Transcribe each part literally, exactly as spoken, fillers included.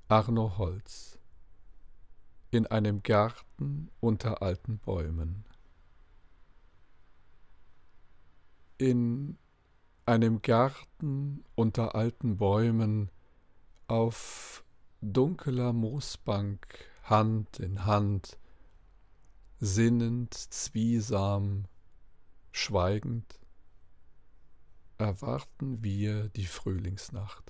Arno Holz. In einem Garten unter alten Bäumen. In einem Garten unter alten Bäumen, auf dunkler Moosbank, Hand in Hand, sinnend, zwiesam, schweigend, erwarten wir die Frühlingsnacht.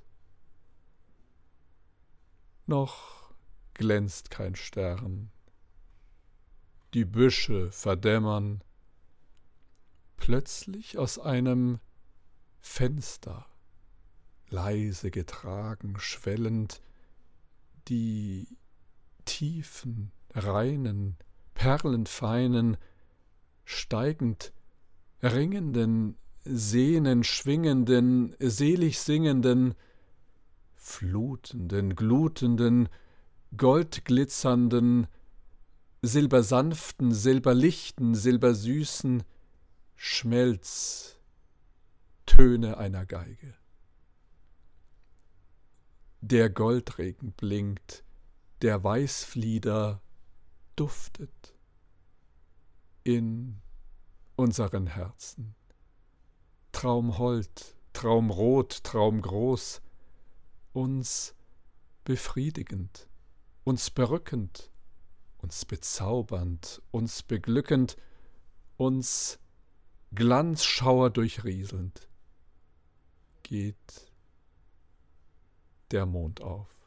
Noch glänzt kein Stern, die Büsche verdämmern, plötzlich aus einem Fenster, leise getragen, schwellend, die tiefen, reinen, perlenfeinen, steigend, ringenden, sehnen, schwingenden, selig singenden, flutenden, glutenden, goldglitzernden, silbersanften, silberlichten, silbersüßen Schmelz, Töne einer Geige. Der Goldregen blinkt, der Weißflieder duftet in unseren Herzen. Traumhold, traumrot, traumgroß, uns befriedigend, uns berückend, uns bezaubernd, uns beglückend, uns Glanzschauer durchrieselnd, geht der Mond auf.